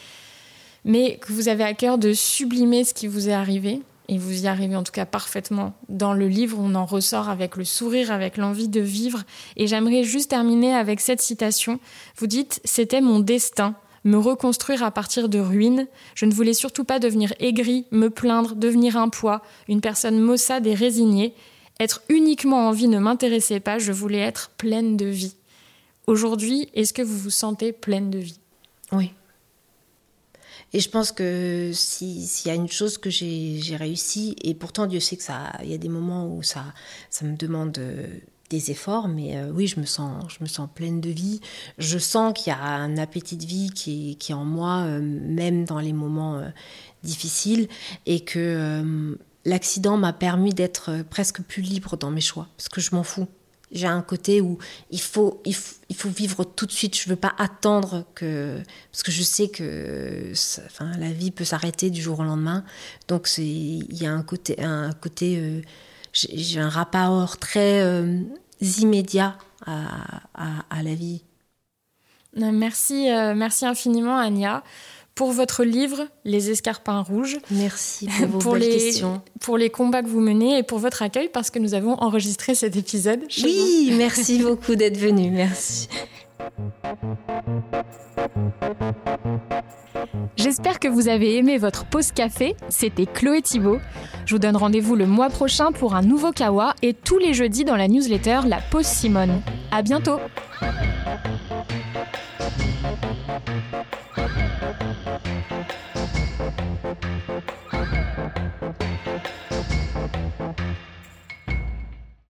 mais que vous avez à cœur de sublimer ce qui vous est arrivé, et vous y arrivez en tout cas parfaitement. Dans le livre, on en ressort avec le sourire, avec l'envie de vivre. Et j'aimerais juste terminer avec cette citation. Vous dites « C'était mon destin, me reconstruire à partir de ruines. Je ne voulais surtout pas devenir aigrie, me plaindre, devenir un poids, une personne maussade et résignée. Être uniquement en vie ne m'intéressait pas, je voulais être pleine de vie. » Aujourd'hui, est-ce que vous vous sentez pleine de vie ? Oui. Et je pense que si, s'il y a une chose que j'ai, j'ai réussi, et pourtant Dieu sait que ça, il y a des moments où ça, ça me demande des efforts, mais euh, oui, je me sens, je me sens pleine de vie. Je sens qu'il y a un appétit de vie qui est, qui est en moi, euh, même dans les moments euh, difficiles, et que euh, l'accident m'a permis d'être presque plus libre dans mes choix, parce que je m'en fous. J'ai un côté où il faut, il faut, il faut vivre tout de suite. Je ne veux pas attendre que... Parce que je sais que ça, enfin, la vie peut s'arrêter du jour au lendemain. Donc, c'est, il y a un côté... Un côté euh, j'ai, j'ai un rapport très euh, immédiat à, à, à la vie. Merci, euh, merci infiniment, Ania. Pour votre livre, Les Escarpins Rouges. Merci pour vos pour belles les, questions. Pour les combats que vous menez et pour votre accueil, parce que nous avons enregistré cet épisode chez oui, vous. Merci beaucoup d'être venu. Merci. J'espère que vous avez aimé votre pause café. C'était Chloé Thibault. Je vous donne rendez-vous le mois prochain pour un nouveau Kawa et tous les jeudis dans la newsletter La Pause Simone. À bientôt.